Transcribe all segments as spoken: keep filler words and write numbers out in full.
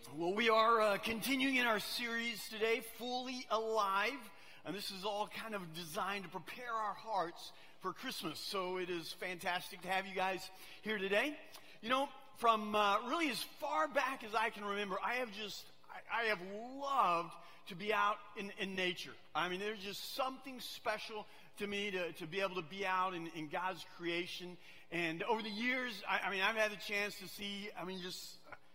Well, we are uh, continuing in our series today, Fully Alive, and this is all kind of designed to prepare our hearts for Christmas. So it is fantastic to have you guys here today. You know, from uh, really as far back as I can remember, I have just, I, I have loved to be out in, in nature. I mean, there's just something special to me to, to be able to be out in, in God's creation. And over the years, I, I mean, I've had the chance to see, I mean, just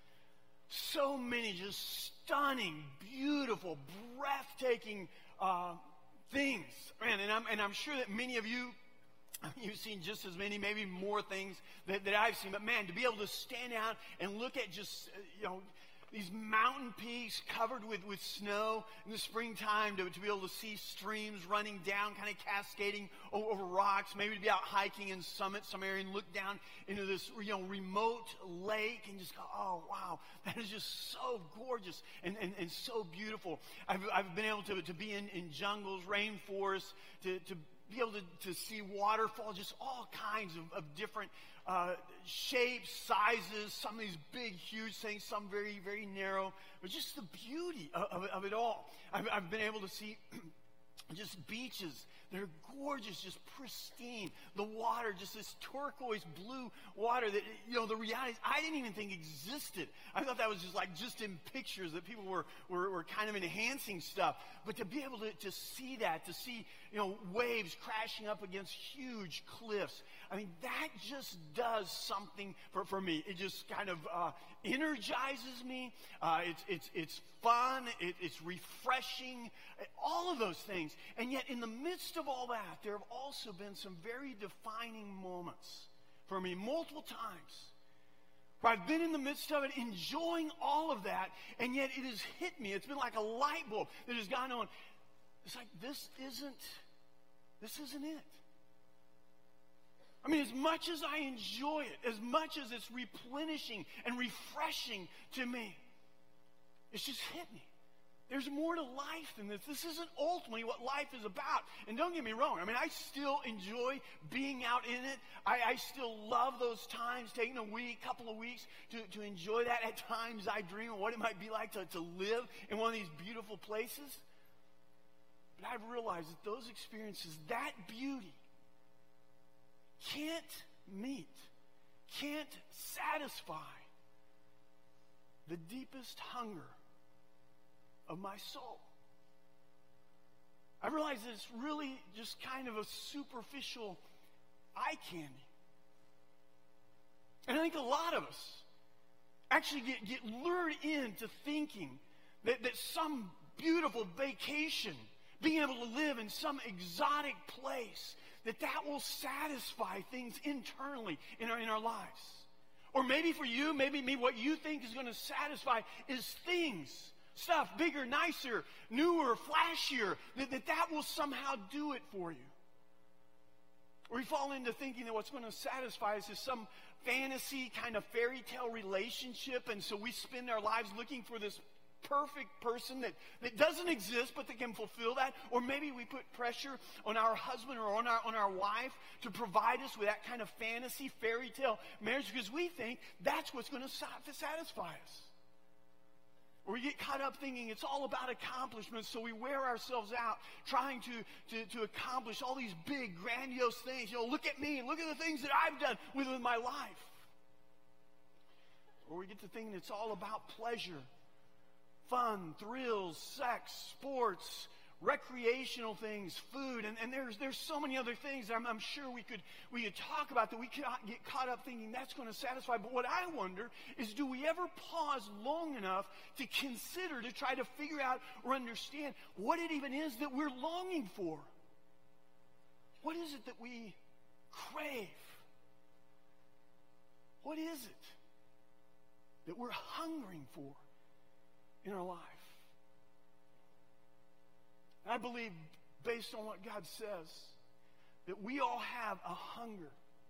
so many just stunning, beautiful, breathtaking uh, things. Man, and I'm, and I'm sure that many of you, you've seen just as many, maybe more things that, that I've seen. But man, to be able to stand out and look at just, uh, you know, these mountain peaks covered with, with snow in the springtime, to, to be able to see streams running down, kind of cascading over, over rocks, maybe to be out hiking in Summit, some area, and look down into this, you know, remote lake and just go, oh, wow, that is just so gorgeous and, and, and so beautiful. I've, I've been able to, to be in, in jungles, rainforests, to, to be able to, to see waterfall, just all kinds of, of different uh, shapes, sizes, some of these big, huge things, some very, very narrow, but just the beauty of, of, it, of it all. I've, I've been able to see just beaches that are gorgeous, just pristine. The water, just this turquoise blue water that, you know, the reality is I didn't even think existed. I thought that was just like just in pictures that people were, were, were kind of enhancing stuff. But to be able to, to see that, to see, you know, waves crashing up against huge cliffs, I mean, that just does something for, for me. It just kind of uh, energizes me. Uh, it's, it's, it's fun. It, it's refreshing. All of those things. And yet in the midst of all that, there have also been some very defining moments for me multiple times where I've been in the midst of it, enjoying all of that, and yet it has hit me. It's been like a light bulb that has gone on. It's like, this isn't, this isn't it. I mean, as much as I enjoy it, as much as it's replenishing and refreshing to me, it's just hit me. There's more to life than this. This isn't ultimately what life is about. And don't get me wrong. I mean, I still enjoy being out in it. I, I still love those times, taking a week, couple of weeks to, to enjoy that. At times I dream of what it might be like to, to live in one of these beautiful places. But I've realized that those experiences, that beauty, can't meet, can't satisfy the deepest hunger of my soul. I realize that it's really just kind of a superficial eye candy. And I think a lot of us actually get, get lured into thinking that, that some beautiful vacation, being able to live in some exotic place, that that will satisfy things internally in our, in our lives. Or maybe for you, maybe me, what you think is going to satisfy is things, stuff, bigger, nicer, newer, flashier, that, that that will somehow do it for you. Or we fall into thinking that what's going to satisfy us is some fantasy kind of fairy tale relationship, and so we spend our lives looking for this perfect person that, that doesn't exist but that can fulfill that. Or maybe we put pressure on our husband or on our, on our wife to provide us with that kind of fantasy fairy tale marriage because we think that's what's going to satisfy us. Or we get caught up thinking it's all about accomplishments, so we wear ourselves out trying to, to, to accomplish all these big, grandiose things. You know, look at me and look at the things that I've done with, with my life. Or we get to thinking it's all about pleasure, fun, thrills, sex, sports, recreational things, food, and, and there's there's so many other things I'm, I'm sure we could we could talk about that we could get caught up thinking that's going to satisfy. But what I wonder is, do we ever pause long enough to consider, to try to figure out or understand what it even is that we're longing for? What is it that we crave? What is it that we're hungering for in our life? I believe, based on what God says, that we all have a hunger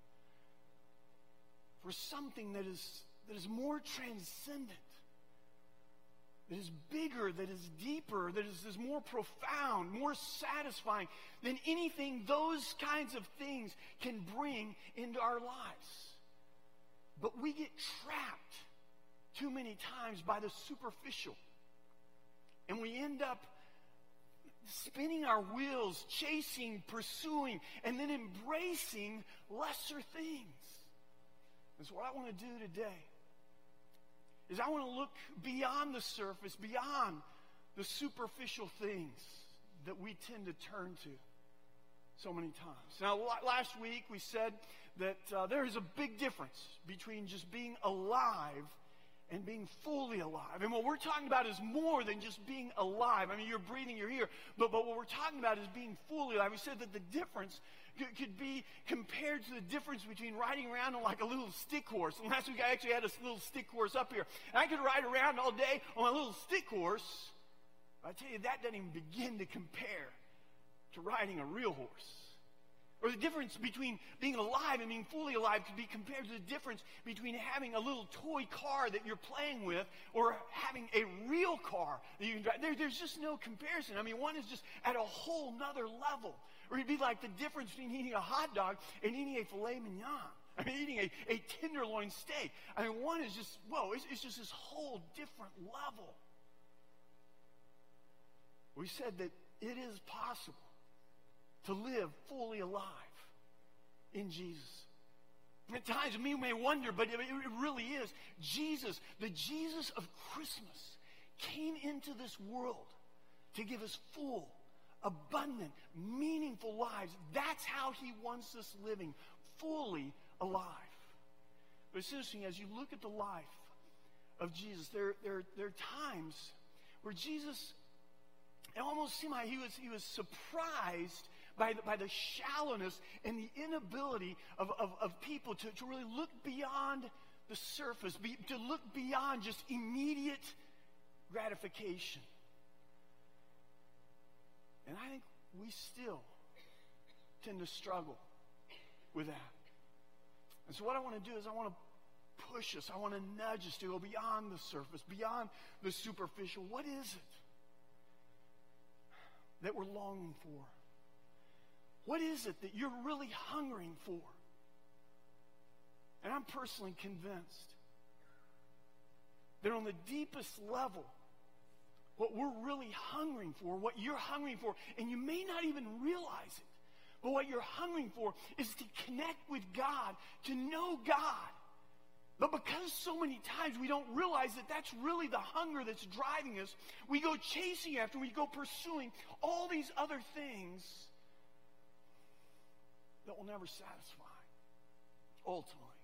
for something that is, that is more transcendent, that is bigger, that is deeper, that is, is more profound, more satisfying than anything those kinds of things can bring into our lives. But we get trapped too many times by the superficial. And we end up spinning our wheels, chasing, pursuing, and then embracing lesser things. That's what I want to do today. Is I want to look beyond the surface, beyond the superficial things that we tend to turn to so many times. Now, last week we said that uh, there is a big difference between just being alive and being fully alive. And what we're talking about is more than just being alive. I mean, you're breathing, you're here. But, but what we're talking about is being fully alive. We said that the difference could, could be compared to the difference between riding around on like a little stick horse. And last week I actually had a little stick horse up here. And I could ride around all day on my little stick horse. But I tell you, that doesn't even begin to compare to riding a real horse. Or the difference between being alive and being fully alive could be compared to the difference between having a little toy car that you're playing with or having a real car that you can drive. There, there's just no comparison. I mean, one is just at a whole nother level. Or it'd be like the difference between eating a hot dog and eating a filet mignon. I mean, eating a, a tenderloin steak. I mean, one is just, whoa, it's, it's just this whole different level. We said that it is possible to live fully alive in Jesus. And at times we may wonder, but it, it really is. Jesus, the Jesus of Christmas, came into this world to give us full, abundant, meaningful lives. That's how he wants us living, fully alive. But it's interesting, as you look at the life of Jesus, there, there, there are times where Jesus, it almost seemed like he was, he was surprised By the, by the shallowness and the inability of, of, of people to, to really look beyond the surface, be, to look beyond just immediate gratification. And I think we still tend to struggle with that. And so what I want to do is I want to push us, I want to nudge us to go beyond the surface, beyond the superficial. What is it that we're longing for? What is it that you're really hungering for? And I'm personally convinced that on the deepest level, what we're really hungering for, what you're hungering for, and you may not even realize it, but what you're hungering for is to connect with God, to know God. But because so many times we don't realize that that's really the hunger that's driving us, we go chasing after, we go pursuing all these other things that will never satisfy, ultimately.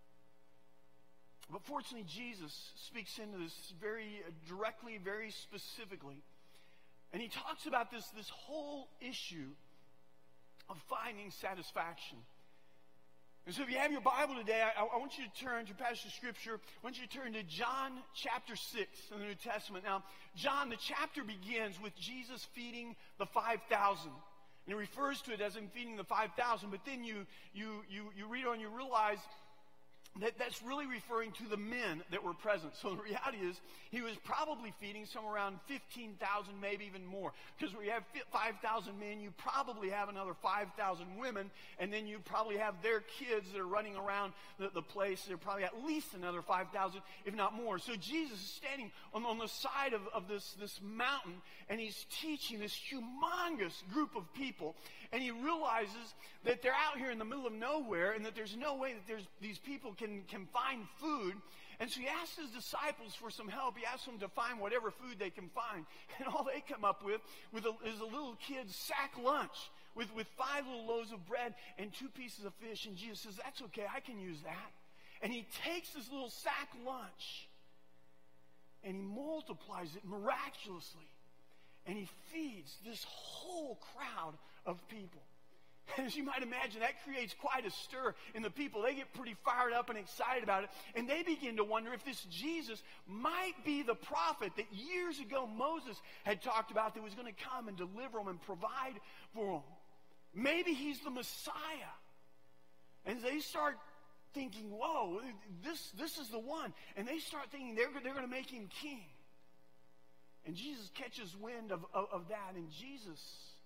But fortunately, Jesus speaks into this very directly, very specifically. And he talks about this, this whole issue of finding satisfaction. And so if you have your Bible today, I, I want you to turn to your passage of Scripture. I want you to turn to John chapter six in the New Testament. Now, John, the chapter begins with Jesus feeding the five thousand. And it refers to it as him feeding the five thousand, but then you, you, you, you read on and you realize that that's really referring to the men that were present. So the reality is he was probably feeding somewhere around fifteen thousand, maybe even more. Because where you have five thousand men, you probably have another five thousand women, and then you probably have their kids that are running around the, the place. There are probably at least another five thousand, if not more. So Jesus is standing on, on the side of, of this, this mountain, and he's teaching this humongous group of people. And he realizes that they're out here in the middle of nowhere, and that there's no way that there's these people can, can find food. And so he asks his disciples for some help. He asks them to find whatever food they can find. And all they come up with, with a, is a little kid's sack lunch with, with five little loaves of bread and two pieces of fish. And Jesus says, that's okay, I can use that. And he takes this little sack lunch and he multiplies it miraculously. And he feeds this whole crowd of people. And as you might imagine, that creates quite a stir in the people. They get pretty fired up and excited about it. And they begin to wonder if this Jesus might be the prophet that years ago Moses had talked about that was going to come and deliver them and provide for them. Maybe he's the Messiah. And they start thinking, whoa, this, this is the one. And they start thinking they're, they're going to make him king. And Jesus catches wind of, of, of that, and Jesus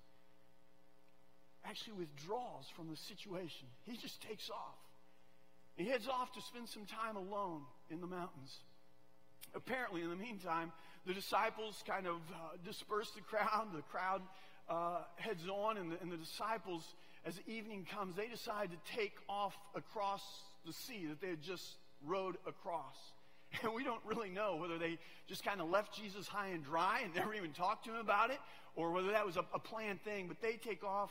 actually withdraws from the situation. He just takes off. He heads off to spend some time alone in the mountains. apparently, in the meantime, the disciples kind of uh, disperse the crowd. The crowd uh, heads on, and the, and the disciples, as the evening comes, they decide to take off across the sea that they had just rowed across. And we don't really know whether they just kind of left Jesus high and dry and never even talked to him about it, or whether that was a, a planned thing. But they take off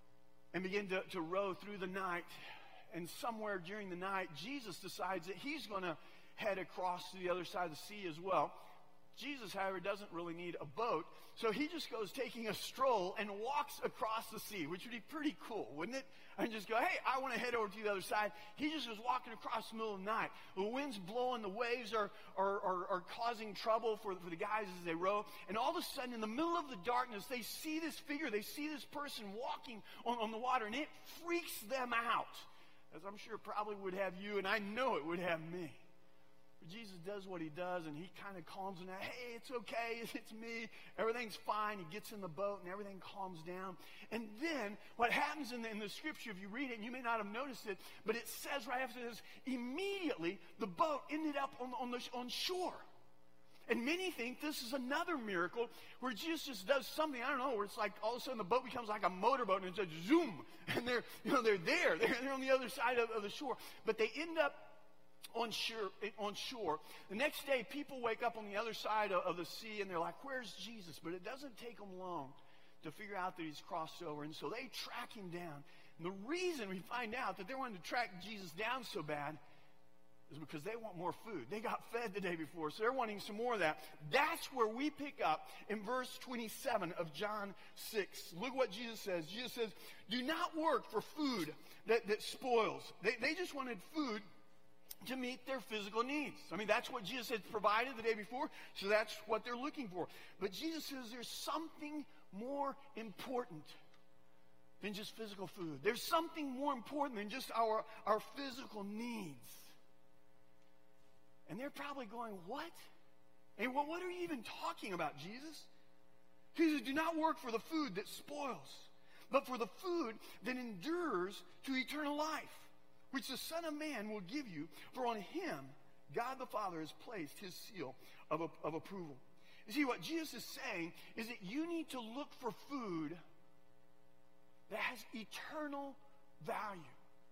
and begin to, to row through the night. And somewhere during the night, Jesus decides that he's going to head across to the other side of the sea as well. Jesus, however, doesn't really need a boat, so he just goes taking a stroll and walks across the sea, which would be pretty cool, wouldn't it? And just go, hey, I want to head over to the other side. He just was walking across the middle of the night. The wind's blowing, the waves are, are, are, are causing trouble for, for the guys as they row. And all of a sudden, in the middle of the darkness, they see this figure, they see this person walking on, on the water, and it freaks them out, as I'm sure probably would have you, and I know it would have me. But Jesus does what he does, and he kind of calms them down. Hey, it's okay. It's me. Everything's fine. He gets in the boat, and everything calms down. And then what happens in the, in the scripture, if you read it, and you may not have noticed it, but it says right after this, immediately the boat ended up on, on, the, on shore. And many think this is another miracle where Jesus just does something, I don't know, where it's like all of a sudden the boat becomes like a motorboat, and it's just zoom, and they're, you know, they're there. They're, they're on the other side of, of the shore. But they end up on shore, on shore. The next day, people wake up on the other side of, of the sea, and they're like, where's Jesus? But it doesn't take them long to figure out that he's crossed over. And so they track him down. And the reason we find out that they wanted to track Jesus down so bad is because they want more food. They got fed the day before, so they're wanting some more of that. That's where we pick up in verse twenty-seven of John six. Look what Jesus says. Jesus says, do not work for food that, that spoils. They, they just wanted food to meet their physical needs. I mean, that's what Jesus had provided the day before, so that's what they're looking for. But Jesus says there's something more important than just physical food. There's something more important than just our, our physical needs. And they're probably going, what? And what, what are you even talking about, Jesus? He says, do not work for the food that spoils, but for the food that endures to eternal life, which the Son of Man will give you, for on him God the Father has placed his seal of, of approval. You see, what Jesus is saying is that you need to look for food that has eternal value.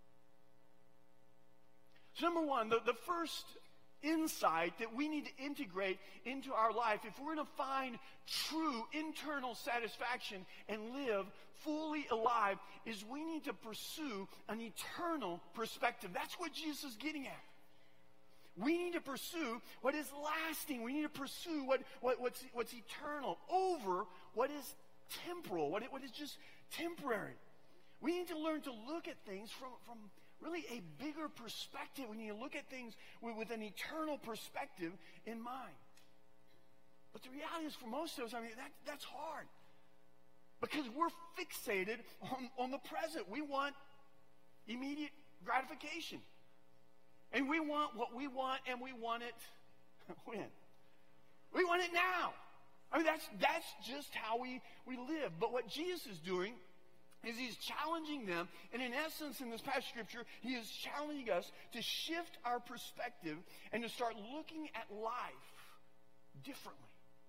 So number one, the, the first insight that we need to integrate into our life, if we're going to find true internal satisfaction and live fully alive, is we need to pursue an eternal perspective. That's what Jesus is getting at. We need to pursue what is lasting. We need to pursue what, what, what's, what's eternal over what is temporal, what, what is just temporary. We need to learn to look at things from, from really a bigger perspective. We need to look at things with, with an eternal perspective in mind. But the reality is, for most of us, I mean, that, that's hard. Because we're fixated on, on the present. We want immediate gratification. And we want what we want, and we want it when? We want it now. I mean, that's, that's just how we, we live. But what Jesus is doing is he's challenging them, and in essence, in this passage of Scripture, he is challenging us to shift our perspective and to start looking at life differently.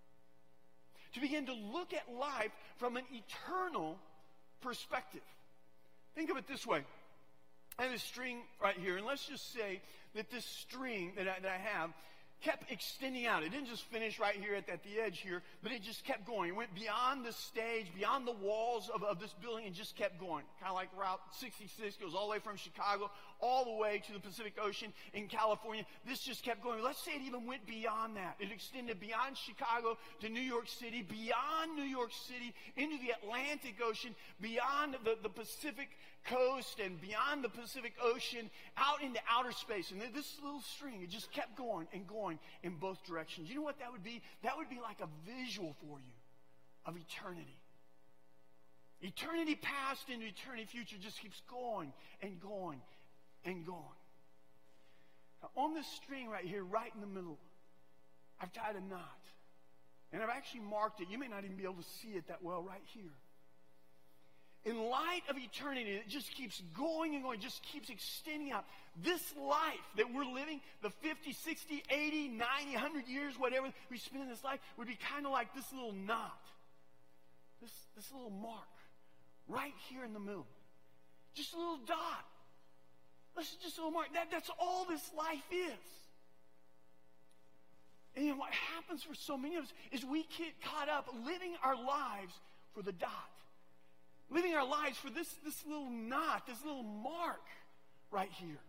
To begin to look at life from an eternal perspective. Think of it this way. I have a string right here, and let's just say that this string that I, that I have kept extending out. It didn't just finish right here at, at the edge here, but it just kept going. It went beyond the stage, beyond the walls of, of this building, and just kept going. Kind of like Route sixty-six goes all the way from Chicago all the way to the Pacific Ocean in California. This just kept going. Let's say it even went beyond that. It extended beyond Chicago to New York City, beyond New York City into the Atlantic Ocean, beyond the, the Pacific coast and beyond the Pacific Ocean, out into outer space. And this little string, it just kept going and going in both directions. You know what that would be? That would be like a visual for you of eternity. Eternity past into eternity future just keeps going and going and going. Now, on this string right here, right in the middle, I've tied a knot. And I've actually marked it. You may not even be able to see it that well right here. in light of eternity, it just keeps going and going, just keeps extending out. This life that we're living, the fifty, sixty, eighty, ninety, one hundred years, whatever we spend in this life, would be kind of like this little knot, this, this little mark right here in the middle. Just a little dot. That's just a little mark. That, that's all this life is. And you know, what happens for so many of us is we get caught up living our lives for the dot. Living our lives for this, this little knot, this little mark right here.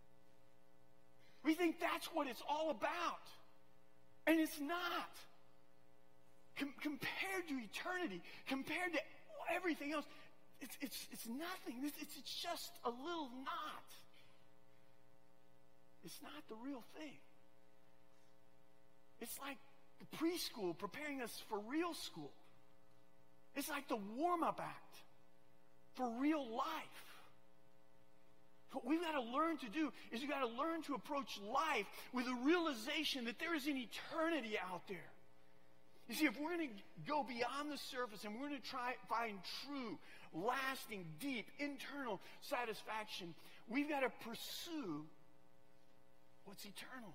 We think that's what it's all about. And it's not. Com- compared to eternity, compared to everything else, it's, it's, it's nothing. It's, it's, it's just a little knot. It's not the real thing. It's like the preschool preparing us for real school. It's like the warm-up act for real life. What we've got to learn to do is we've got to learn to approach life with a realization that there is an eternity out there. You see, if we're going to go beyond the surface and we're going to try find true, lasting, deep, internal satisfaction, we've got to pursue what's eternal.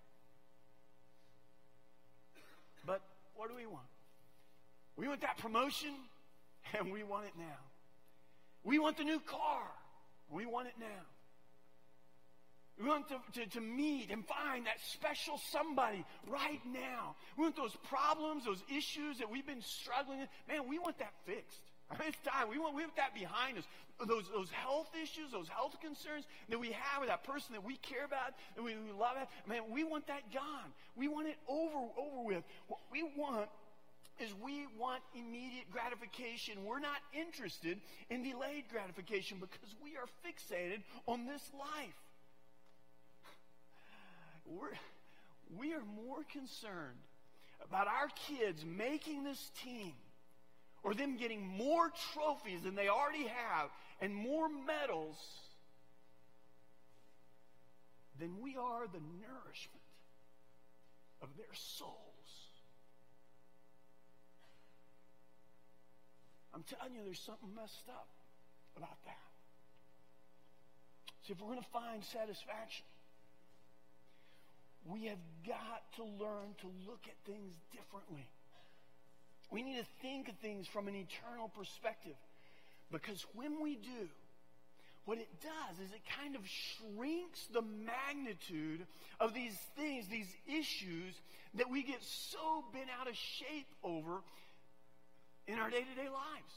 But what do we want? We want that promotion, and we want it now. We want the new car. We want it now. We want to, to, to meet and find that special somebody right now. We want those problems, those issues that we've been struggling with. Man, we want that fixed. I mean, it's time. We want, we want that behind us. Those, those health issues, those health concerns that we have with that person that we care about, that we, we love it. Man, we want that gone. We want it over, over with. What we want is we want immediate gratification. We're not interested in delayed gratification because we are fixated on this life. We're, we are more concerned about our kids making this team or them getting more trophies than they already have and more medals than we are the nourishment of their souls. I'm telling you, there's something messed up about that. See, if we're going to find satisfaction, we have got to learn to look at things differently. We need to think of things from an eternal perspective. Because when we do, what it does is it kind of shrinks the magnitude of these things, these issues that we get so bent out of shape over in our day-to-day lives.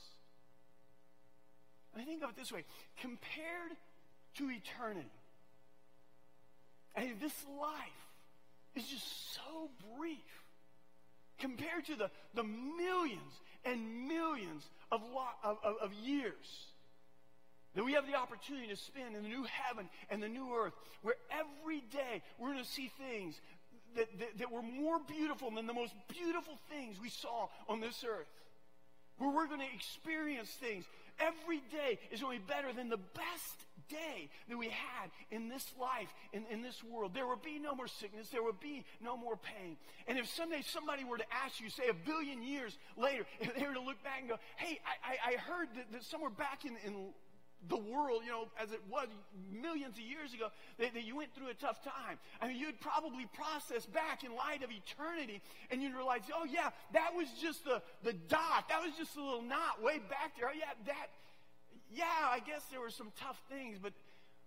I think of it this way. Compared to eternity, and this life is just so brief compared to the, the millions and millions of, lo- of, of, of years that we have the opportunity to spend in the new heaven and the new earth, where every day we're going to see things that, that, that were more beautiful than the most beautiful things we saw on this earth. Where we're going to experience things. Every day is going to be better than the best day that we had in this life, in, in this world. There would be no more sickness. There would be no more pain. And if someday somebody were to ask you, say a billion years later, if they were to look back and go, hey, I, I, I heard that, that somewhere back in, in the world, you know, as it was millions of years ago, that, that you went through a tough time. I mean, you'd probably process back in light of eternity, and you'd realize, oh yeah, that was just the, the dot. That was just a little knot way back there. Oh yeah, that, yeah, I guess there were some tough things, but,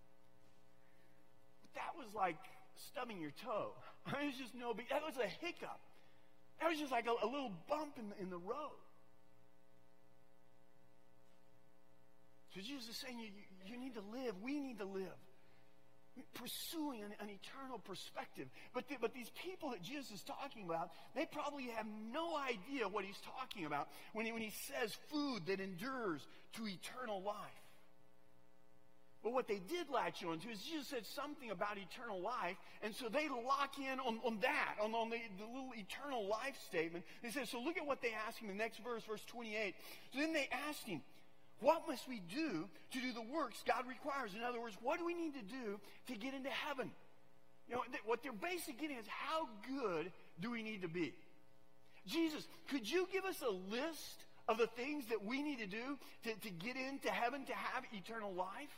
but that was like stubbing your toe. I mean, it was just no big, that was a hiccup. That was just like a, a little bump in the, in the road. So Jesus is saying you, you, you need to live. We need to live. Pursuing an, an eternal perspective. But, the, but these people that Jesus is talking about, they probably have no idea what he's talking about when he, when he says food that endures to eternal life. But what they did latch on to is Jesus said something about eternal life, and so they lock in on, on that, on, on the, the little eternal life statement. They said, so look at what they asked him in the next verse, verse twenty-eight. So then they asked him, what must we do to do the works God requires? In other words, what do we need to do to get into heaven? You know, th- what they're basically getting is, how good do we need to be? Jesus, could you give us a list of the things that we need to do to, to get into heaven, to have eternal life?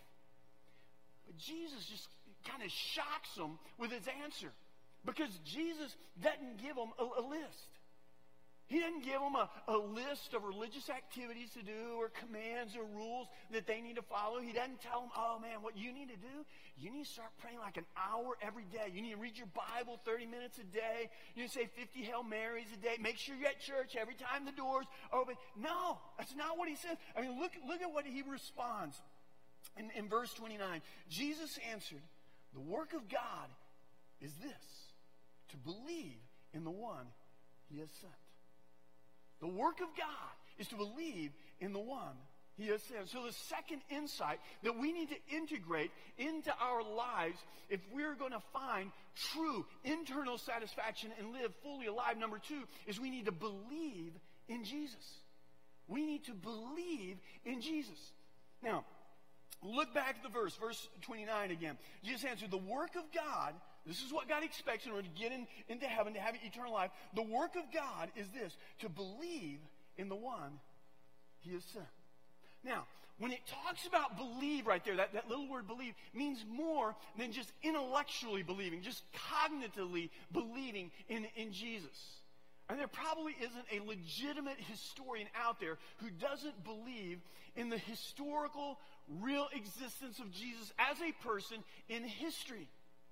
But Jesus just kind of shocks them with his answer, because Jesus doesn't give them a, a list. He doesn't give them a, a list of religious activities to do or commands or rules that they need to follow. He doesn't tell them, oh man, what you need to do, you need to start praying like an hour every day. You need to read your Bible thirty minutes a day. You need to say fifty Hail Marys a day. Make sure you're at church every time the doors are open. No, that's not what he says. I mean, look, look at what he responds in, in verse twenty-nine. Jesus answered, the work of God is this, to believe in the one he has sent. The work of God is to believe in the one he has sent. So the second insight that we need to integrate into our lives if we're going to find true internal satisfaction and live fully alive, number two, is we need to believe in Jesus. We need to believe in Jesus. Now, look back at the verse, verse twenty-nine again. Jesus answered, the work of God, this is what God expects in order to get in, into heaven, to have eternal life. The work of God is this, to believe in the one he has sent. Now, when it talks about believe right there, that, that little word believe means more than just intellectually believing, just cognitively believing in, in Jesus. And there probably isn't a legitimate historian out there who doesn't believe in the historical, real existence of Jesus as a person in history.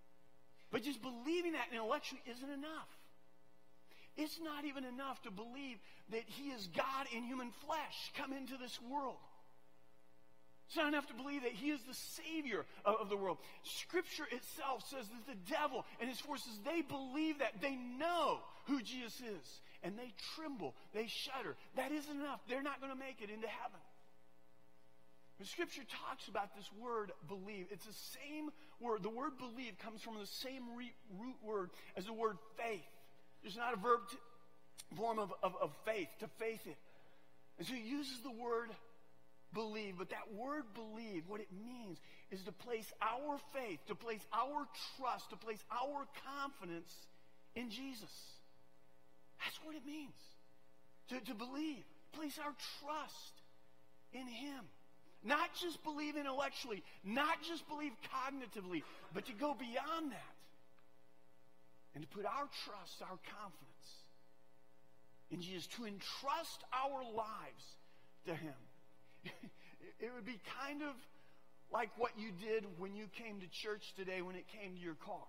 But just believing that intellectually isn't enough. It's not even enough to believe that he is God in human flesh come into this world. It's not enough to believe that he is the Savior of, of the world. Scripture itself says that the devil and his forces, they believe that. They know who Jesus is. And they tremble. They shudder. That isn't enough. They're not going to make it into heaven. But Scripture talks about this word believe. It's the same word. The word believe comes from the same re- root word as the word faith. It's not a verb to, form of, of, of faith, to faith it. And so he uses the word believe. But that word believe, what it means is to place our faith, to place our trust, to place our confidence in Jesus. That's what it means. To, to believe. Place our trust in him. Not just believe intellectually, not just believe cognitively, but to go beyond that and to put our trust, our confidence in Jesus, to entrust our lives to him. It would be kind of like what you did when you came to church today when it came to your car.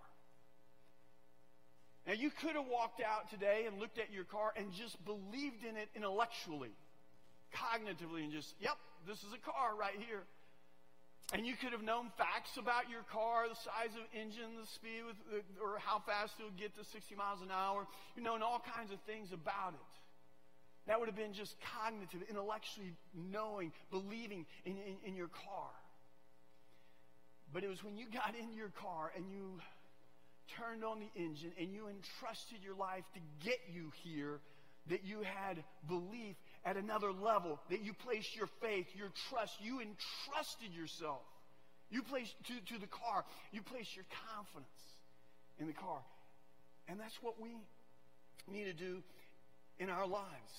Now, you could have walked out today and looked at your car and just believed in it intellectually, cognitively, and just, yep, this is a car right here. And you could have known facts about your car, the size of engine, the speed, with, or how fast it would get to sixty miles an hour. You've known all kinds of things about it. That would have been just cognitive, intellectually knowing, believing in, in, in your car. But it was when you got in your car and you turned on the engine and you entrusted your life to get you here that you had belief at another level, that you placed your faith, your trust, you entrusted yourself. You placed to, to the car, you placed your confidence in the car. And that's what we need to do in our lives.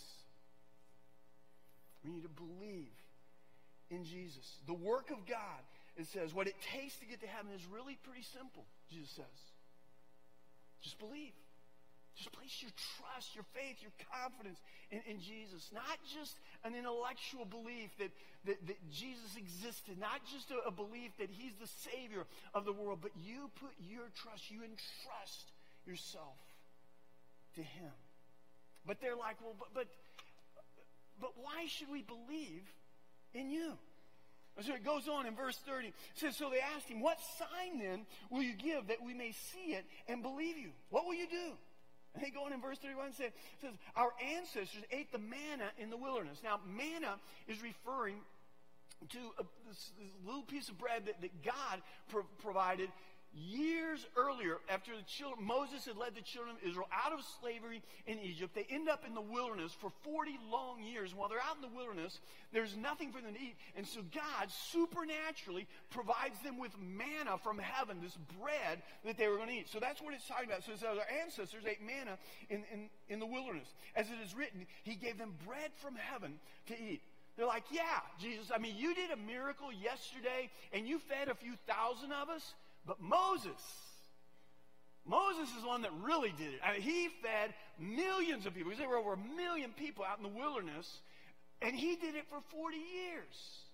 We need to believe in Jesus. The work of God, it says, what it takes to get to heaven is really pretty simple, Jesus says. Just believe. Just place your trust, your faith, your confidence in, in Jesus. Not just an intellectual belief that, that, that Jesus existed. Not just a, a belief that he's the Savior of the world. But you put your trust, you entrust yourself to him. But they're like, well, but, but, but why should we believe in you? So it goes on in verse thirty. It says, so they asked him, what sign then will you give that we may see it and believe you? What will you do? And they go on in verse thirty-one and say, it says, our ancestors ate the manna in the wilderness. Now, manna is referring to a, this, this little piece of bread that, that God pro- provided years earlier, after the children, Moses had led the children of Israel out of slavery in Egypt. They end up in the wilderness for forty long years. While they're out in the wilderness, there's nothing for them to eat. And so God supernaturally provides them with manna from heaven, this bread that they were going to eat. So that's what it's talking about. So it says our ancestors ate manna in, in, in the wilderness. As it is written, he gave them bread from heaven to eat. They're like, yeah, Jesus, I mean, you did a miracle yesterday, and you fed a few thousand of us, but Moses, Moses is the one that really did it. I mean, he fed millions of people. There were over a million people out in the wilderness, and he did it for forty years.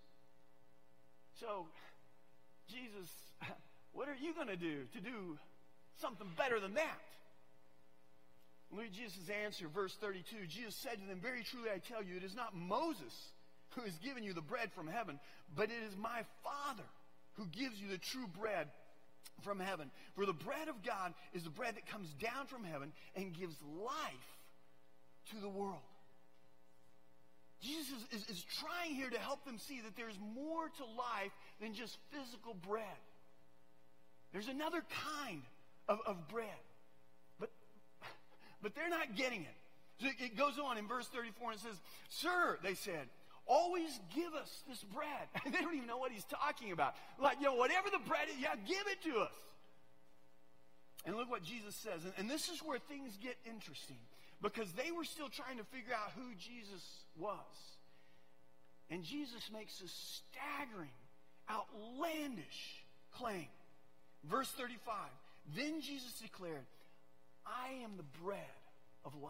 So, Jesus, what are you going to do to do something better than that? Look at Jesus' answer, verse thirty-two. Jesus said to them, very truly I tell you, it is not Moses who has given you the bread from heaven, but it is my Father who gives you the true bread from heaven. For the bread of God is the bread that comes down from heaven and gives life to the world. Jesus is, is, is trying here to help them see that there's more to life than just physical bread. There's another kind of, of bread. But, but they're not getting it. So it, it goes on in verse thirty-four and it says, Sir, they said, always give us this bread. And they don't even know what he's talking about. Like, you know, whatever the bread is, yeah, give it to us. And look what Jesus says. And, and this is where things get interesting. Because they were still trying to figure out who Jesus was. And Jesus makes a staggering, outlandish claim. Verse thirty-five. Then Jesus declared, I am the bread of life.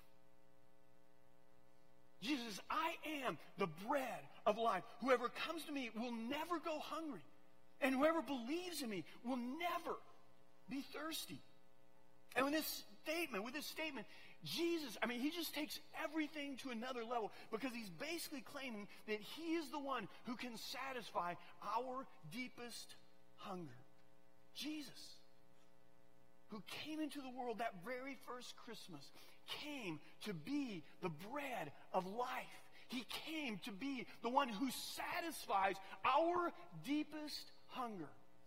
Jesus, I am the bread of life. Whoever comes to me will never go hungry. And whoever believes in me will never be thirsty. And with this statement, with this statement, Jesus, I mean, he just takes everything to another level because he's basically claiming that he is the one who can satisfy our deepest hunger. Jesus, who came into the world that very first Christmas, came to be the bread of life. He came to be the one who satisfies our deepest hunger.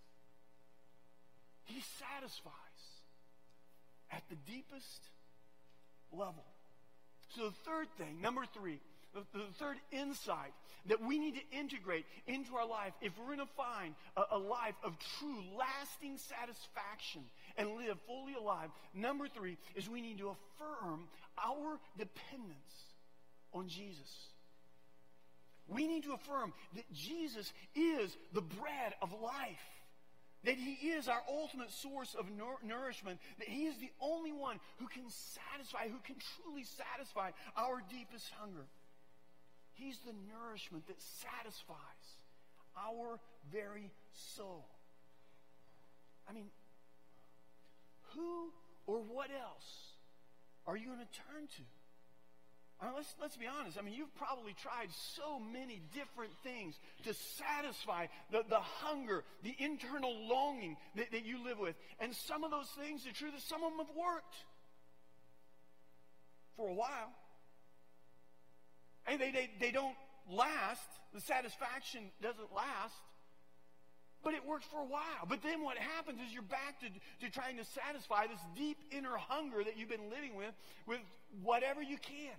He satisfies at the deepest level. So the third thing, number three, the, the third insight that we need to integrate into our life if we're going to find a, a life of true, lasting satisfaction and live fully alive, number three is we need to affirm our dependence on Jesus. We need to affirm that Jesus is the bread of life. That he is our ultimate source of nour- nourishment. That he is the only one who can satisfy, who can truly satisfy our deepest hunger. He's the nourishment that satisfies our very soul. I mean, who or what else are you going to turn to? I mean, let's, let's be honest. I mean, you've probably tried so many different things to satisfy the, the hunger, the internal longing that, that you live with. And some of those things, the truth is, some of them have worked for a while. And they, they, they don't last. The satisfaction doesn't last. But it works for a while. But then what happens is you're back to, to trying to satisfy this deep inner hunger that you've been living with, with whatever you can.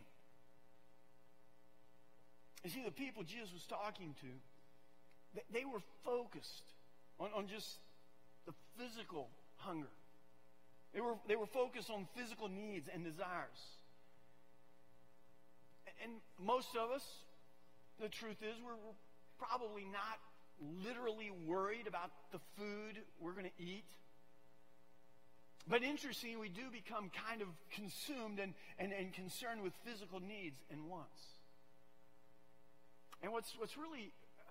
You see, the people Jesus was talking to, they, they were focused on, on just the physical hunger. They were, they were focused on physical needs and desires. And most of us, the truth is, we're, we're probably not literally worried about the food we're going to eat. But interestingly, we do become kind of consumed and, and, and concerned with physical needs and wants. And what's, what's really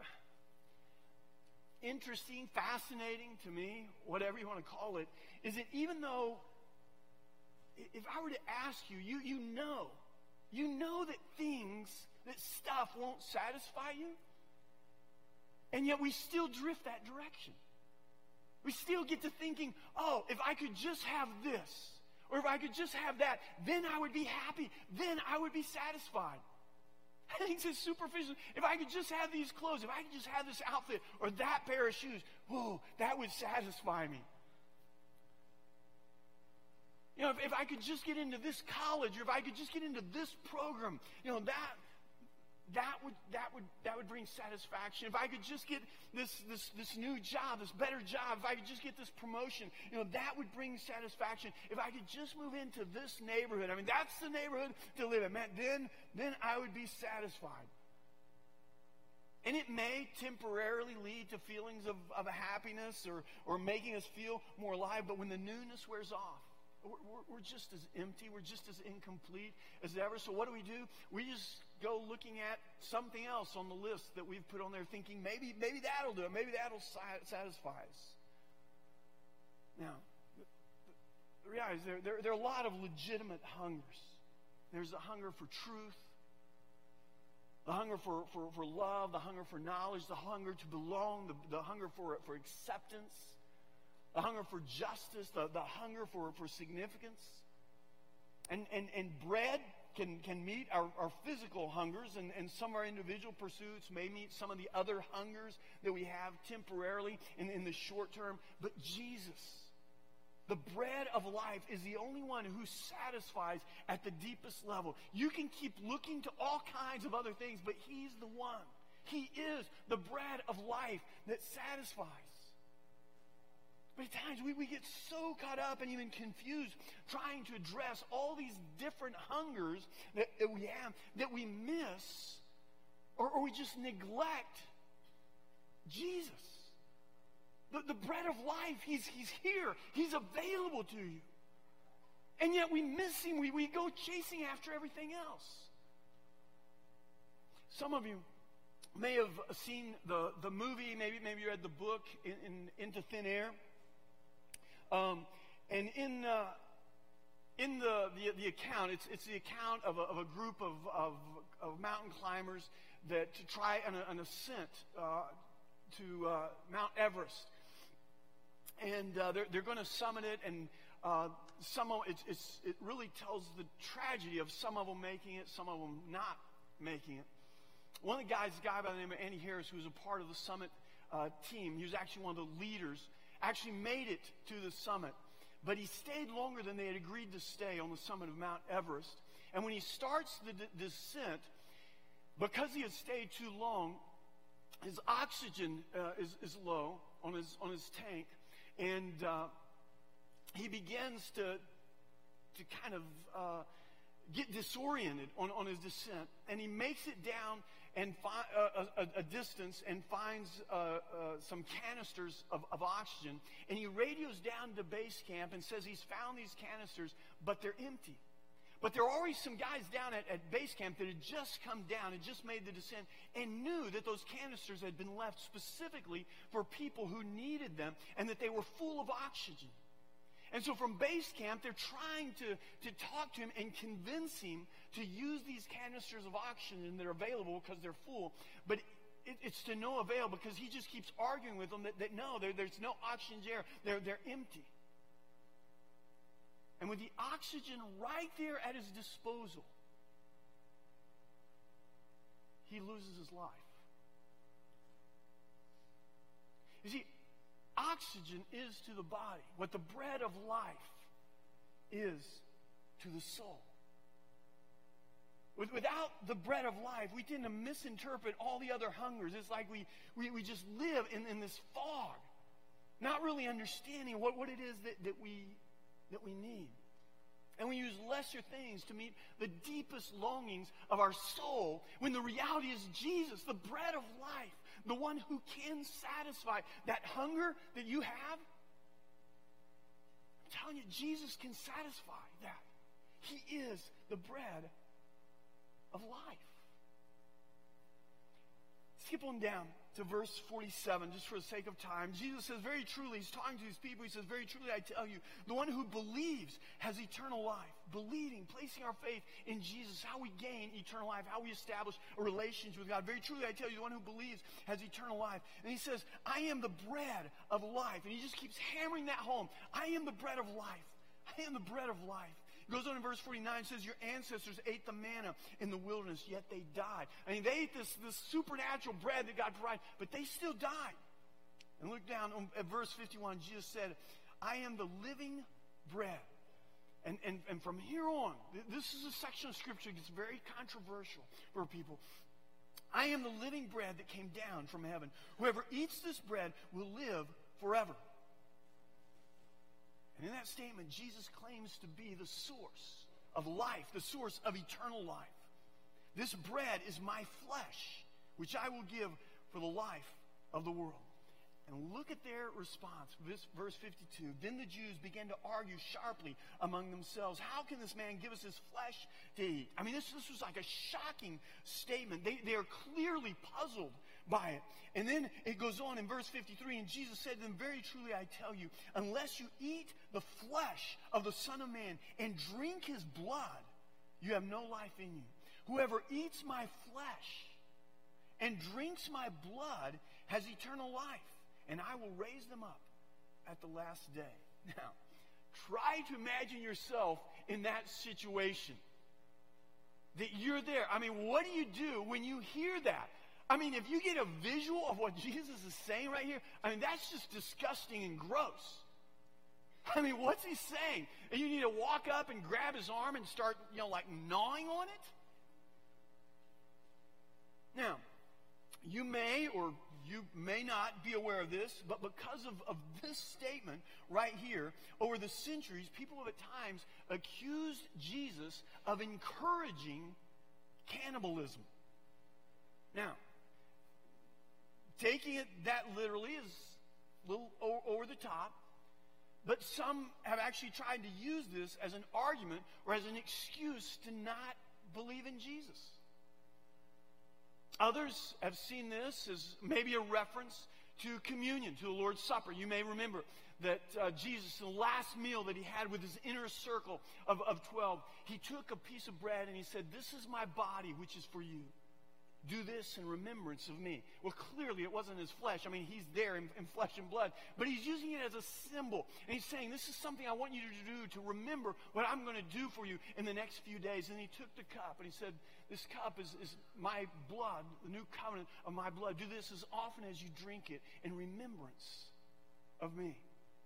interesting, fascinating to me, whatever you want to call it, is that even though, if I were to ask you, you, you know, you know that things, that stuff won't satisfy you, and yet we still drift that direction. We still get to thinking, oh, if I could just have this, or if I could just have that, then I would be happy, then I would be satisfied. I think it's superficial. If I could just have these clothes, if I could just have this outfit or that pair of shoes, whoa, that would satisfy me. You know, if, if I could just get into this college, or if I could just get into this program, you know, that that would that would that would bring satisfaction. If I could just get this this this new job, this better job, if I could just get this promotion, you know, that would bring satisfaction. If I could just move into this neighborhood, I mean, that's the neighborhood to live in, man, then then I would be satisfied. And it may temporarily lead to feelings of, of a happiness or or making us feel more alive, but when the newness wears off, We're, we're, we're just as empty. We're just as incomplete as ever. So what do we do? We just go looking at something else on the list that we've put on there, thinking maybe maybe that'll do it. Maybe that'll satisfy us. Now, the, the reality is there, there, there are a lot of legitimate hungers. There's a hunger for truth, the hunger for, for, for love, the hunger for knowledge, the hunger to belong, the, the hunger for, for acceptance, the hunger for justice, the, the hunger for, for significance. And, and, and bread can, can meet our, our physical hungers, and, and some of our individual pursuits may meet some of the other hungers that we have temporarily in, in the short term. But Jesus, the bread of life, is the only one who satisfies at the deepest level. You can keep looking to all kinds of other things, but He's the one. He is the bread of life that satisfies. But at times we, we get so caught up and even confused trying to address all these different hungers that, that we have that we miss or, or we just neglect Jesus. The, the bread of life, he's, he's here. He's available to you. And yet we miss Him. We, we go chasing after everything else. Some of you may have seen the, the movie, maybe, maybe you read the book, in, in, Into Thin Air. Um, and in uh, in the, the the account, it's it's the account of a, of a group of, of of mountain climbers that to try an, an ascent uh, to uh, Mount Everest, and uh, they're they're going to summit it, and uh, some of it's, it's it really tells the tragedy of some of them making it, some of them not making it. One of the guys, a guy by the name of Andy Harris, who was a part of the summit uh, team, he was actually one of the leaders. Actually made it to the summit, but he stayed longer than they had agreed to stay on the summit of Mount Everest. And when he starts the d- descent, because he had stayed too long, his oxygen uh, is, is low on his on his tank, and uh, he begins to to kind of uh, get disoriented on, on his descent, and he makes it down and fi- uh, a, a distance and finds uh, uh, some canisters of, of oxygen, and he radios down to base camp and says he's found these canisters, but they're empty. But there are already some guys down at, at base camp that had just come down and just made the descent and knew that those canisters had been left specifically for people who needed them and that they were full of oxygen. And so from base camp, they're trying to, to talk to him and convince him to use these canisters of oxygen that are available because they're full. But it, it's to no avail because he just keeps arguing with them that, that no, there, there's no oxygen there. They're, they're empty. And with the oxygen right there at his disposal, he loses his life. You see, oxygen is to the body what the bread of life is to the soul. Without the bread of life, we tend to misinterpret all the other hungers. It's like we, we, we just live in, in this fog, not really understanding what, what it is that, that we that we need. And we use lesser things to meet the deepest longings of our soul, when the reality is Jesus, the bread of life, the one who can satisfy that hunger that you have. I'm telling you, Jesus can satisfy that. He is the bread of life. Skip on down to verse forty-seven, just for the sake of time. Jesus says very truly, he's talking to these people, he says, very truly I tell you, the one who believes has eternal life. Believing, placing our faith in Jesus, how we gain eternal life, how we establish a relationship with God. Very truly I tell you, the one who believes has eternal life. And he says, I am the bread of life. And he just keeps hammering that home. I am the bread of life. I am the bread of life. It goes on in verse forty-nine, says, your ancestors ate the manna in the wilderness, yet they died. I mean, they ate this, this supernatural bread that God provided, but they still died. And look down at verse fifty-one, Jesus said, I am the living bread. And, and, and from here on, this is a section of Scripture that gets very controversial for people. I am the living bread that came down from heaven. Whoever eats this bread will live forever. And in that statement, Jesus claims to be the source of life, the source of eternal life. This bread is my flesh, which I will give for the life of the world. And look at their response. This, verse fifty-two. Then the Jews began to argue sharply among themselves. How can this man give us his flesh to eat? I mean, this, this was like a shocking statement. They, they are clearly puzzled by it. And then it goes on in verse fifty-three. And Jesus said to them, very truly I tell you, unless you eat the flesh of the Son of Man and drink his blood, you have no life in you. Whoever eats my flesh and drinks my blood has eternal life, and I will raise them up at the last day. Now, try to imagine yourself in that situation. That you're there. I mean, what do you do when you hear that? I mean, if you get a visual of what Jesus is saying right here, I mean, that's just disgusting and gross. I mean, what's he saying? And you need to walk up and grab his arm and start, you know, like gnawing on it? Now, you may or you may not be aware of this, but because of, of this statement right here, over the centuries, people have at times accused Jesus of encouraging cannibalism. Now, taking it that literally is a little over the top, but some have actually tried to use this as an argument or as an excuse to not believe in Jesus. Others have seen this as maybe a reference to communion, to the Lord's Supper. You may remember that uh, Jesus, the last meal that he had with his inner circle of, of twelve, he took a piece of bread and he said, this is my body, which is for you. Do this in remembrance of me. Well, clearly it wasn't his flesh. I mean, he's there in, in flesh and blood. But he's using it as a symbol. And he's saying, this is something I want you to do to remember what I'm going to do for you in the next few days. And he took the cup and he said, this cup is, is my blood, the new covenant of my blood. Do this as often as you drink it in remembrance of me.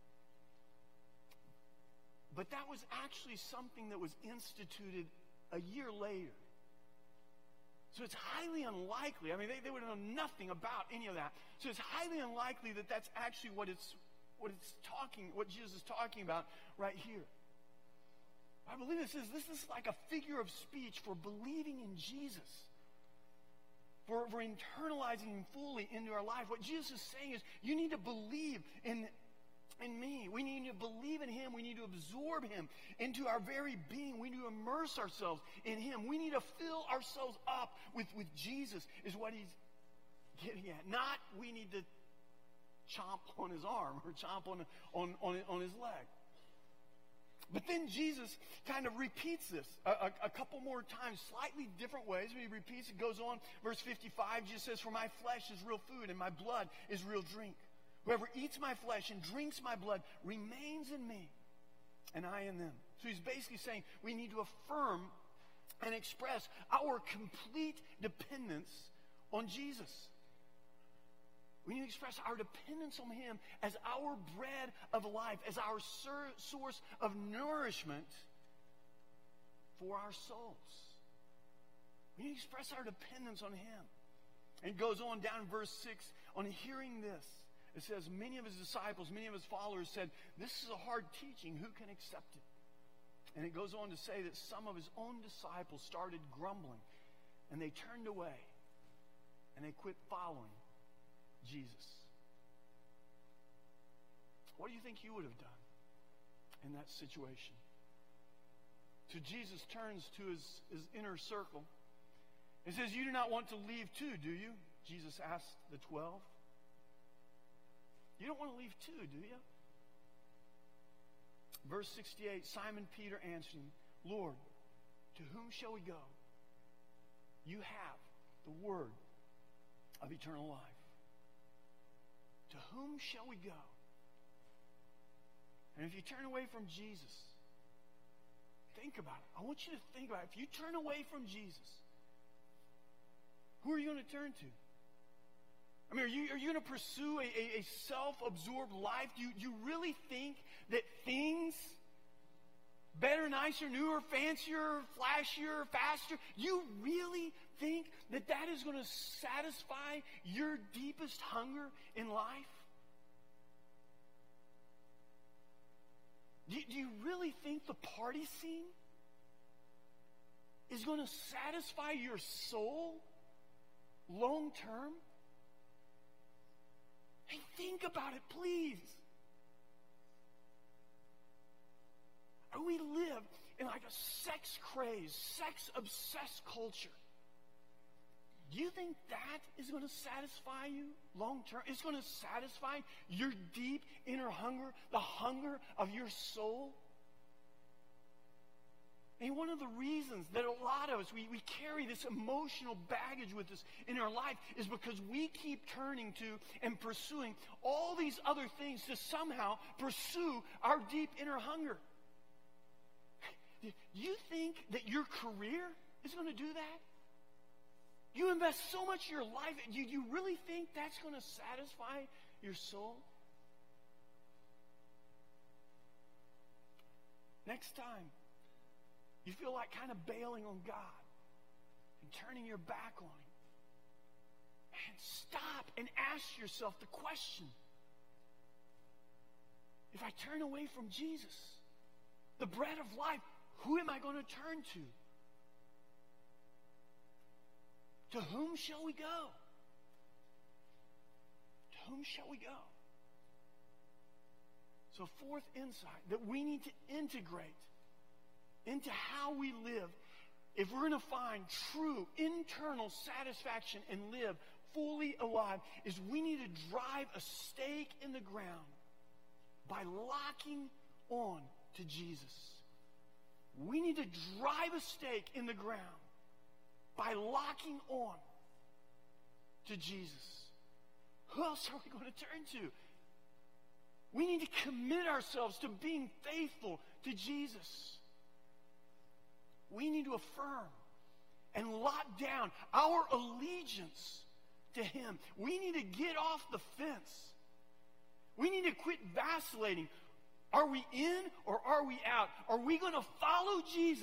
But that was actually something that was instituted a year later. So it's highly unlikely. I mean, they, they would know nothing about any of that. So it's highly unlikely that that's actually what it's what it's talking, what Jesus is talking about right here. I believe this is this is like a figure of speech for believing in Jesus, for, for internalizing him fully into our life. What Jesus is saying is, you need to believe in. in me. We need to believe in him. We need to absorb him into our very being. We need to immerse ourselves in him. We need to fill ourselves up with, with Jesus, is what he's getting at. Not we need to chomp on his arm or chomp on, on, on, on his leg. But then Jesus kind of repeats this a, a, a couple more times, slightly different ways. He repeats, it goes on, verse fifty-five, Jesus says, for my flesh is real food and my blood is real drink. Whoever eats my flesh and drinks my blood remains in me, and I in them. So he's basically saying we need to affirm and express our complete dependence on Jesus. We need to express our dependence on him as our bread of life, as our sur- source of nourishment for our souls. We need to express our dependence on him. And it goes on down in verse six, on hearing this, it says, many of his disciples, many of his followers said, this is a hard teaching. Who can accept it? And it goes on to say that some of his own disciples started grumbling, and they turned away, and they quit following Jesus. What do you think you would have done in that situation? So Jesus turns to his, his inner circle and says, you do not want to leave too, do you? Jesus asked the twelve. You don't want to leave too, do you? Verse sixty-eight, Simon Peter answered him, Lord, to whom shall we go? You have the word of eternal life. To whom shall we go? And if you turn away from Jesus, think about it. I want you to think about it. If you turn away from Jesus, who are you going to turn to? I mean, are you, are you going to pursue a, a, a self-absorbed life? Do you, do you really think that things better, nicer, newer, fancier, flashier, faster. You really think that that is going to satisfy your deepest hunger in life? Do you, do you really think the party scene is going to satisfy your soul long term? Hey, think about it, please. Or we live in like a sex crazed, sex obsessed culture. Do you think that is going to satisfy you long term? It's going to satisfy your deep inner hunger, the hunger of your soul? And one of the reasons that a lot of us, we, we carry this emotional baggage with us in our life is because we keep turning to and pursuing all these other things to somehow pursue our deep inner hunger. Do you think that your career is going to do that? You invest so much of your life, do you really think that's going to satisfy your soul? Next time you feel like kind of bailing on God and turning your back on Him, man, stop and ask yourself the question: if I turn away from Jesus, the bread of life, who am I going to turn to? To whom shall we go? To whom shall we go? So, fourth insight that we need to integrate into how we live, if we're going to find true internal satisfaction and live fully alive, is we need to drive a stake in the ground by locking on to Jesus. We need to drive a stake in the ground by locking on to Jesus. Who else are we going to turn to? We need to commit ourselves to being faithful to Jesus. We need to affirm and lock down our allegiance to Him. We need to get off the fence. We need to quit vacillating. Are we in or are we out? Are we going to follow Jesus?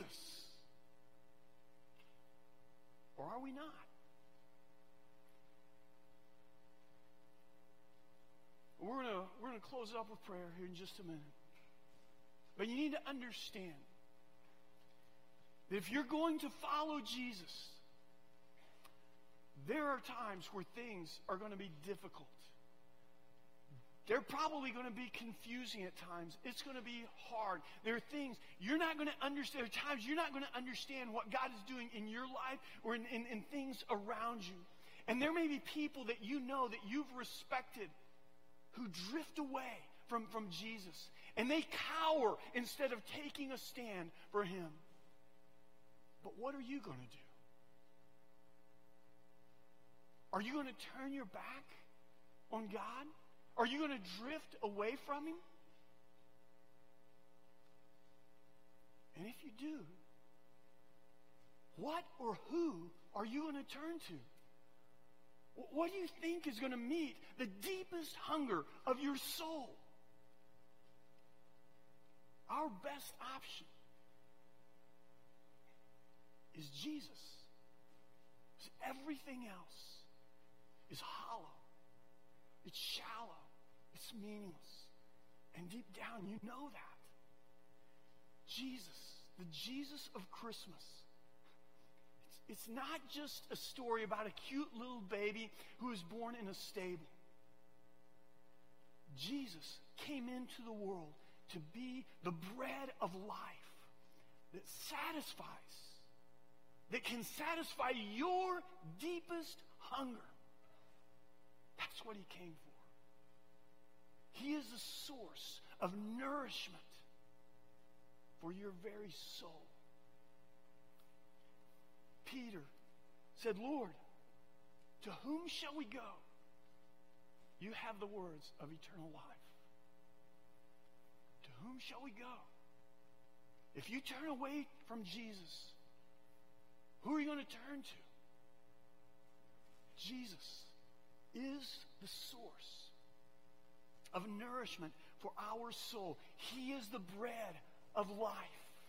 Or are we not? We're going to, we're going to close it up with prayer here in just a minute. But you need to understand that if you're going to follow Jesus, there are times where things are going to be difficult. They're probably going to be confusing at times. It's going to be hard. There are things you're not going to understand. There are times you're not going to understand what God is doing in your life or in, in, in things around you. And there may be people that you know that you've respected who drift away from, from Jesus. And they cower instead of taking a stand for Him. But what are you going to do? Are you going to turn your back on God? Are you going to drift away from Him? And if you do, what or who are you going to turn to? What do you think is going to meet the deepest hunger of your soul? Our best option is Jesus. Because everything else is hollow. It's shallow. It's meaningless. And deep down, you know that. Jesus, the Jesus of Christmas. It's, it's not just a story about a cute little baby who was born in a stable. Jesus came into the world to be the bread of life that satisfies, that can satisfy your deepest hunger. That's what He came for. He is the source of nourishment for your very soul. Peter said, Lord, to whom shall we go? You have the words of eternal life. To whom shall we go? If you turn away from Jesus, who are you going to turn to? Jesus is the source of nourishment for our soul. He is the bread of life.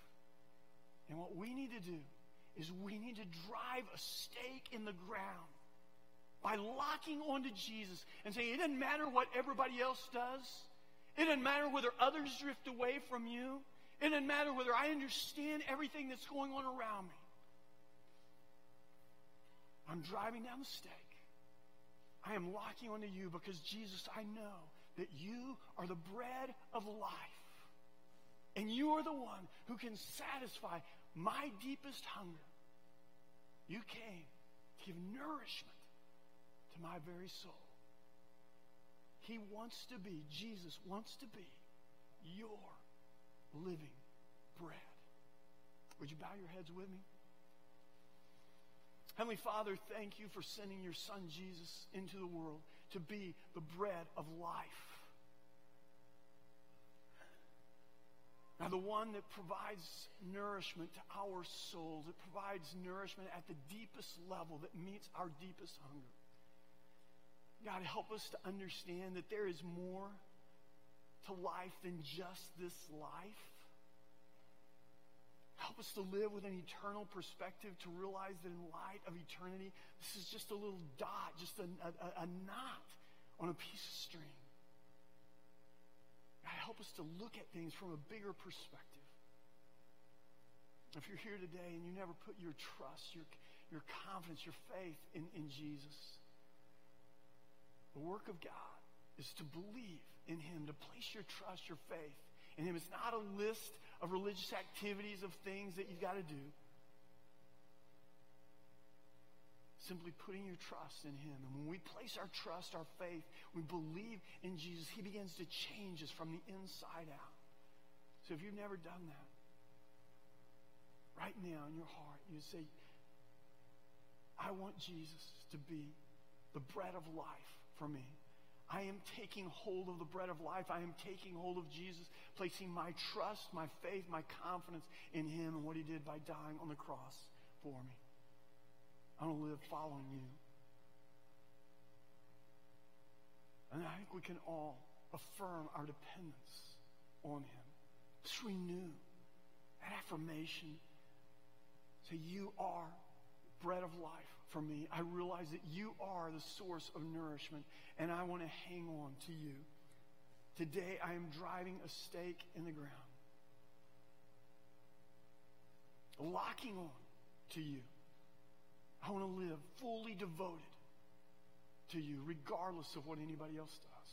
And what we need to do is we need to drive a stake in the ground by locking onto Jesus and saying, it doesn't matter what everybody else does. It doesn't matter whether others drift away from you. It doesn't matter whether I understand everything that's going on around me. I'm driving down the stake. I am locking onto you because, Jesus, I know that you are the bread of life. And you are the one who can satisfy my deepest hunger. You came to give nourishment to my very soul. He wants to be, Jesus wants to be your living bread. Would you bow your heads with me? Heavenly Father, thank you for sending your Son Jesus into the world to be the bread of life. Now, the one that provides nourishment to our souls, it provides nourishment at the deepest level that meets our deepest hunger. God, help us to understand that there is more to life than just this life. Help us to live with an eternal perspective, to realize that in light of eternity, this is just a little dot, just a, a, a knot on a piece of string. God, help us to look at things from a bigger perspective. If you're here today and you never put your trust, your, your confidence, your faith in, in Jesus, the work of God is to believe in him, to place your trust, your faith in him. It's not a list of religious activities, of things that you've got to do. Simply putting your trust in him. And when we place our trust, our faith, we believe in Jesus, he begins to change us from the inside out. So if you've never done that, right now in your heart, you say, I want Jesus to be the bread of life for me. I am taking hold of the bread of life. I am taking hold of Jesus, placing my trust, my faith, my confidence in him and what he did by dying on the cross for me. I want to live following you. And I think we can all affirm our dependence on him. Just renew that affirmation. Say, you are bread of life for me. I realize that you are the source of nourishment, and I want to hang on to you. Today, I am driving a stake in the ground, locking on to you. I want to live fully devoted to you, regardless of what anybody else does.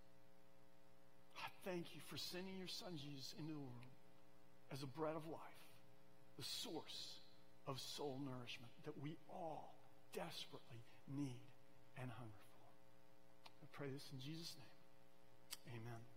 I thank you for sending your Son Jesus into the world as a bread of life, the source of soul nourishment that we all desperately need and hunger for. I pray this in Jesus' name. Amen.